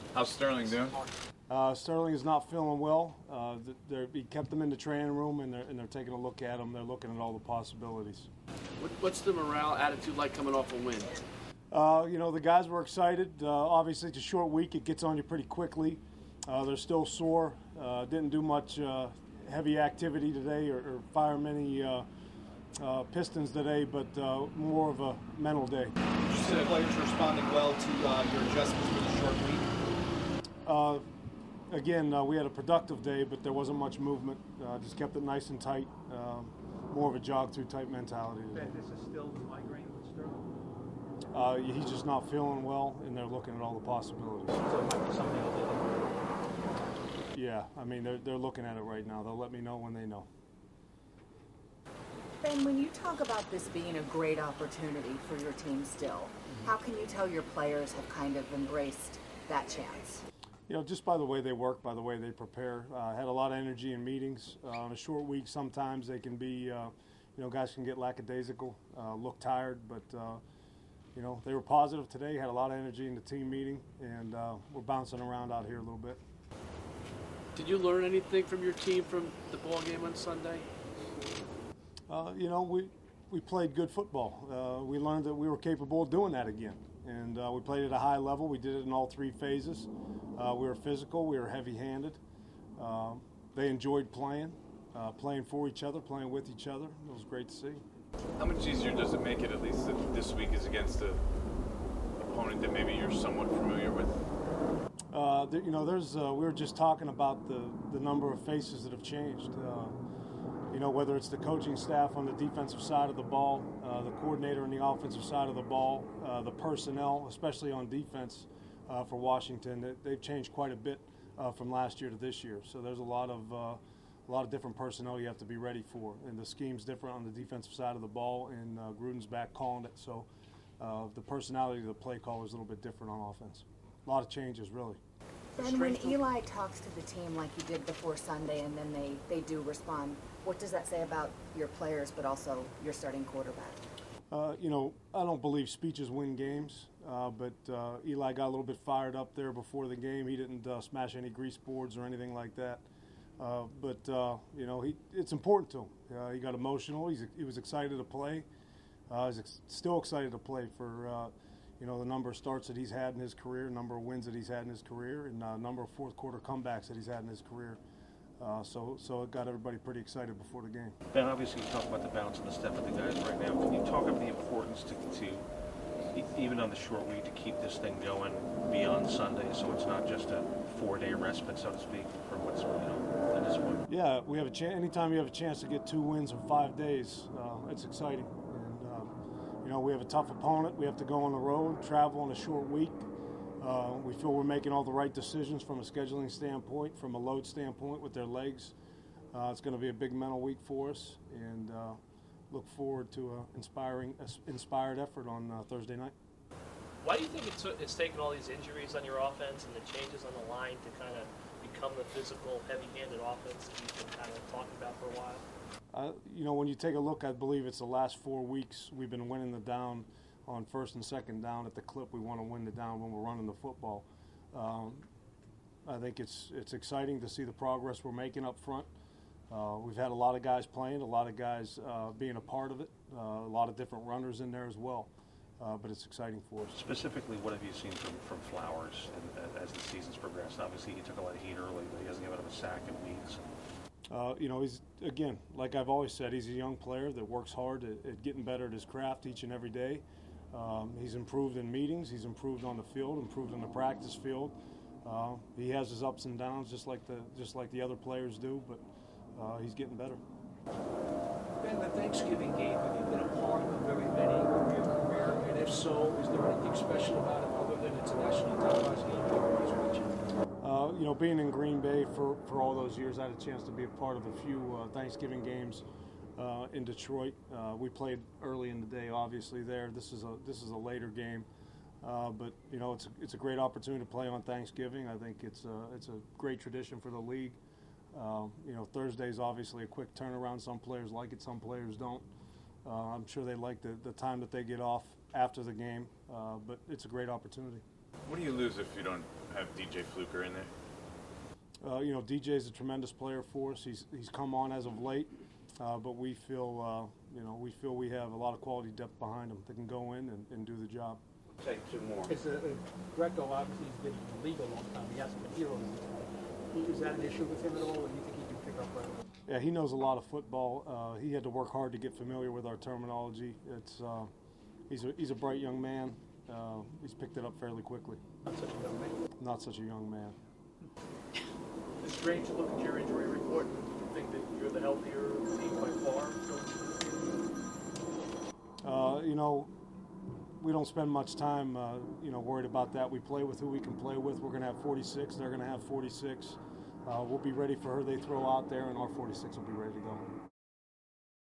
How's Sterling doing? Sterling is not feeling well. He kept them in the training room, and they're taking a look at him. They're looking at all the possibilities. What's the morale attitude like coming off a win? The guys were excited. Obviously, it's a short week. It gets on you pretty quickly. They're still sore. Didn't do much heavy activity today or fire many pistons today, but more of a mental day. You said players responding well to your adjustments for the short week? Again, we had a productive day, but there wasn't much movement. Just kept it nice and tight. More of a jog-through type mentality today. Ben, this is still the migraine with Sterling? He's just not feeling well, and they're looking at all the possibilities. So it might be something a little. Yeah, I mean, they're looking at it right now. They'll let me know when they know. Ben, when you talk about this being a great opportunity for your team still, how can you tell your players have kind of embraced that chance? Just by the way they work, by the way they prepare. Had a lot of energy in meetings. On a short week, sometimes they can be, guys can get lackadaisical, look tired, but, they were positive today, had a lot of energy in the team meeting, and we're bouncing around out here a little bit. Did you learn anything from your team from the ball game on Sunday? We played good football. We learned that we were capable of doing that again. And we played at a high level. We did it in all three phases. We were physical. We were heavy-handed. They enjoyed playing for each other, playing with each other. It was great to see. How much easier does it make it, at least that this week is against an opponent that maybe you're somewhat familiar with? We were just talking about the number of faces that have changed. Whether it's the coaching staff on the defensive side of the ball, the coordinator on the offensive side of the ball, the personnel, especially on defense for Washington, they've changed quite a bit from last year to this year. So there's a lot of different personnel you have to be ready for, and the scheme's different on the defensive side of the ball, and Gruden's back calling it. So the personality of the play call is a little bit different on offense. A lot of changes, really. And when Eli talks to the team like he did before Sunday, and then they do respond, what does that say about your players, but also your starting quarterback? I don't believe speeches win games, but Eli got a little bit fired up there before the game. He didn't smash any grease boards or anything like that. It's important to him. He got emotional. He was excited to play. He's still excited to play for the number of starts that he's had in his career, number of wins that he's had in his career, and number of fourth quarter comebacks that he's had in his career. So it got everybody pretty excited before the game. Ben, obviously you talk about the bounce and the step of the guys right now. Can you talk about the importance to even on the short week, to keep this thing going beyond Sunday, so it's not just a 4-day respite, so to speak, from what's at this point? Yeah, we have a chance. Anytime you have a chance to get 2 wins in 5 days, it's exciting. And we have a tough opponent. We have to go on the road, travel on a short week. We feel we're making all the right decisions from a scheduling standpoint, from a load standpoint with their legs. It's going to be a big mental week for us, and look forward to an inspired effort on Thursday night. Why do you think it's taken all these injuries on your offense and the changes on the line to kind of become the physical, heavy-handed offense that you've been kind of talking about for a while? When you take a look, I believe it's the last 4 weeks we've been winning the down on first and second down at the clip we want to win the down when we're running the football. I think it's exciting to see the progress we're making up front. We've had a lot of guys playing, a lot of guys being a part of it, a lot of different runners in there as well. But it's exciting for us. Specifically, what have you seen from Flowers as the season's progressed? Obviously, he took a lot of heat early, but he hasn't given up a sack in weeks. He's, again, like I've always said, he's a young player that works hard at getting better at his craft each and every day. He's improved in meetings. He's improved on the field, improved on the practice field. He has his ups and downs just like the other players do, but he's getting better. Ben, the Thanksgiving game, have you been a part of very many of your career? And if so, is there anything special about it other than it's a nationally televised game you always watch? Being in Green Bay for all those years, I had a chance to be a part of a few Thanksgiving games in Detroit. We played early in the day, obviously there. This is a later game, but it's a great opportunity to play on Thanksgiving. I think it's a great tradition for the league. Thursday's obviously a quick turnaround. Some players like it, some players don't. I'm sure they like the time that they get off after the game, but it's a great opportunity. What do you lose if you don't have DJ Fluker in there? You know, DJ's a tremendous player for us. He's come on as of late, but we feel we have a lot of quality depth behind him that can go in and do the job. Take two more. Greco obviously has been in the league a long time. He hasn't been here all the time. Is that an issue with him at all, or do you think he can pick up right away? Yeah, he knows a lot of football. He had to work hard to get familiar with our terminology. He's a bright young man. He's picked it up fairly quickly. Not such a young man. Not such a young man. It's strange to look at your injury report and think that you're the healthier team by far. You know, we don't spend much time, worried about that. We play with who we can play with. We're going to have 46. They're going to have 46. We'll be ready for who they throw out there, and our 46 will be ready to go.